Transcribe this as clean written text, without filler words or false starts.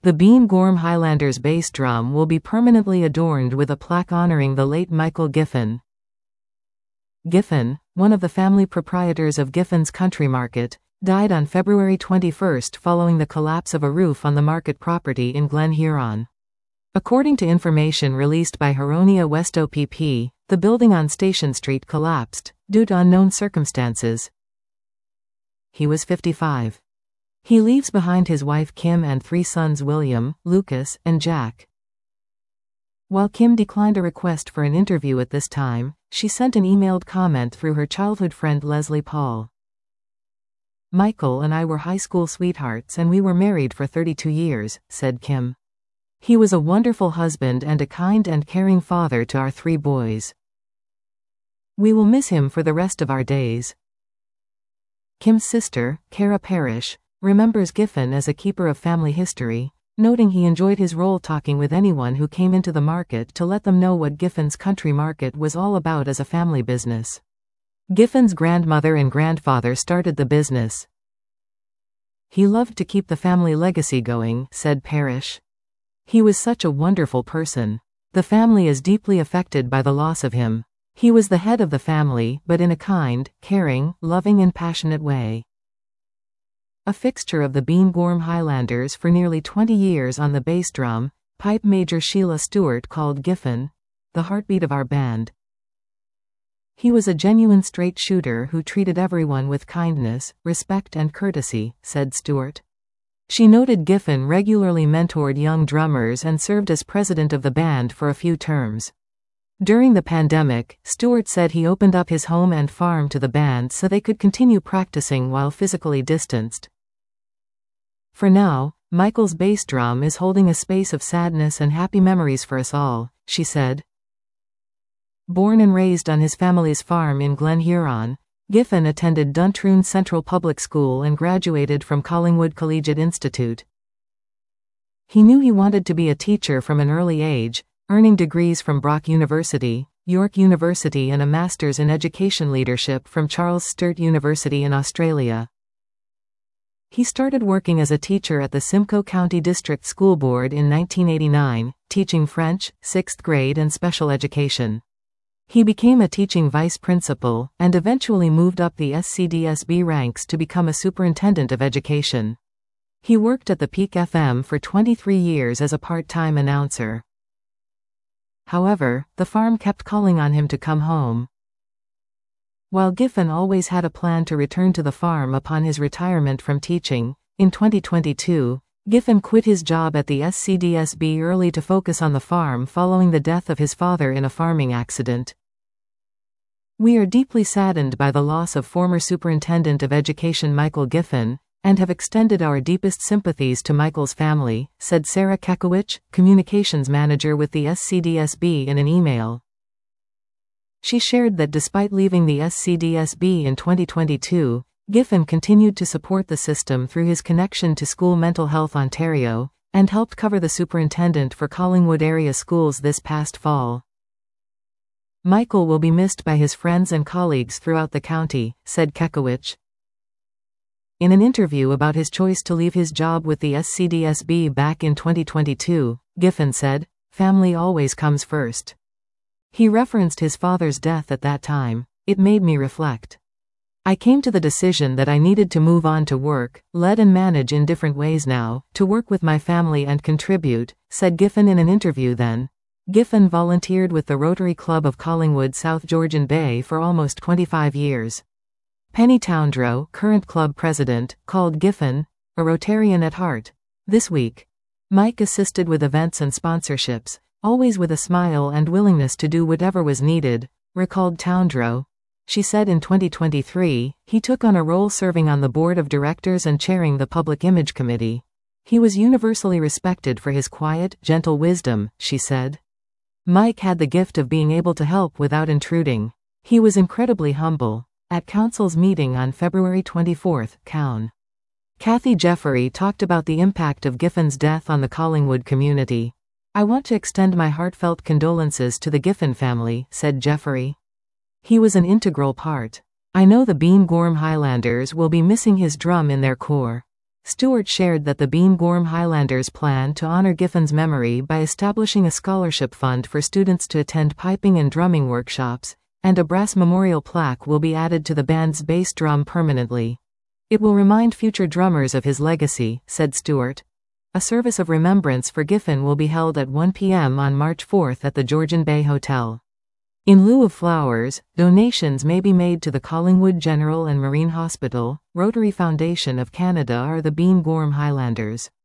The Bean Gorm Highlanders bass drum will be permanently adorned with a plaque honoring the late Michael Giffen. Giffen, one of the family proprietors of Giffen's Country Market, died on February 21 following the collapse of a roof on the market property in Glen Huron. According to information released by Huronia West OPP, the building on Station Street collapsed, due to unknown circumstances. He was 55. He leaves behind his wife Kim and 3 sons William, Lucas, and Jack. While Kim declined a request for an interview at this time, she sent an emailed comment through her childhood friend Leslie Paul. "Michael and I were high school sweethearts and we were married for 32 years, said Kim. "He was a wonderful husband and a kind and caring father to our 3 boys. We will miss him for the rest of our days." Kim's sister, Cara Parrish, remembers Giffen as a keeper of family history, noting he enjoyed his role talking with anyone who came into the market to let them know what Giffen's Country Market was all about as a family business. Giffen's grandmother and grandfather started the business. "He loved to keep the family legacy going," said Parrish. "He was such a wonderful person. The family is deeply affected by the loss of him. He was the head of the family, but in a kind, caring, loving and passionate way." A fixture of the Bean Gorm Highlanders for nearly 20 years on the bass drum, pipe major Sheila Stewart called Giffen the heartbeat of our band. "He was a genuine straight shooter who treated everyone with kindness, respect and courtesy," said Stewart. She noted Giffen regularly mentored young drummers and served as president of the band for a few terms. During the pandemic, Stewart said he opened up his home and farm to the band so they could continue practicing while physically distanced. "For now, Michael's bass drum is holding a space of sadness and happy memories for us all," she said. Born and raised on his family's farm in Glen Huron, Giffen attended Duntroon Central Public School and graduated from Collingwood Collegiate Institute. He knew he wanted to be a teacher from an early age, earning degrees from Brock University, York University and a Master's in Education Leadership from Charles Sturt University in Australia. He started working as a teacher at the Simcoe County District School Board in 1989, teaching French, 6th grade and special education. He became a teaching vice principal, and eventually moved up the SCDSB ranks to become a superintendent of education. He worked at the Peak FM for 23 years as a part-time announcer. However, the farm kept calling on him to come home. While Giffen always had a plan to return to the farm upon his retirement from teaching, in 2022, Giffen quit his job at the SCDSB early to focus on the farm following the death of his father in a farming accident. "We are deeply saddened by the loss of former Superintendent of Education Michael Giffen, and have extended our deepest sympathies to Michael's family," said Sarah Kekowicz, communications manager with the SCDSB in an email. She shared that despite leaving the SCDSB in 2022, Giffen continued to support the system through his connection to School Mental Health Ontario, and helped cover the superintendent for Collingwood area schools this past fall. "Michael will be missed by his friends and colleagues throughout the county," said Kekowicz. In an interview about his choice to leave his job with the SCDSB back in 2022, Giffen said, "Family always comes first." He referenced his father's death at that time. "It made me reflect. I came to the decision that I needed to move on to work, lead and manage in different ways now, to work with my family and contribute," said Giffen in an interview then. Giffen volunteered with the Rotary Club of Collingwood South Georgian Bay for almost 25 years. Penny Towndrow, current club president, called Giffen a Rotarian at heart. This week, Mike assisted with events and sponsorships, always with a smile and willingness to do whatever was needed, recalled Towndrow. She said in 2023, he took on a role serving on the board of directors and chairing the Public Image Committee. He was universally respected for his quiet, gentle wisdom, she said. Mike had the gift of being able to help without intruding. He was incredibly humble. At Council's meeting on February 24, Cown. Kathy Jeffery talked about the impact of Giffen's death on the Collingwood community. "I want to extend my heartfelt condolences to the Giffen family," said Jeffery. "He was an integral part. I know the Bean Gorm Highlanders will be missing his drum in their core. Stewart shared that the Bean Gorham Highlanders plan to honor Giffen's memory by establishing a scholarship fund for students to attend piping and drumming workshops, and a brass memorial plaque will be added to the band's bass drum permanently. It will remind future drummers of his legacy, said Stewart. A service of remembrance for Giffen will be held at 1 p.m. on March 4 at the Georgian Bay Hotel. In lieu of flowers, donations may be made to the Collingwood General and Marine Hospital, Rotary Foundation of Canada or the Bean Gorham Highlanders.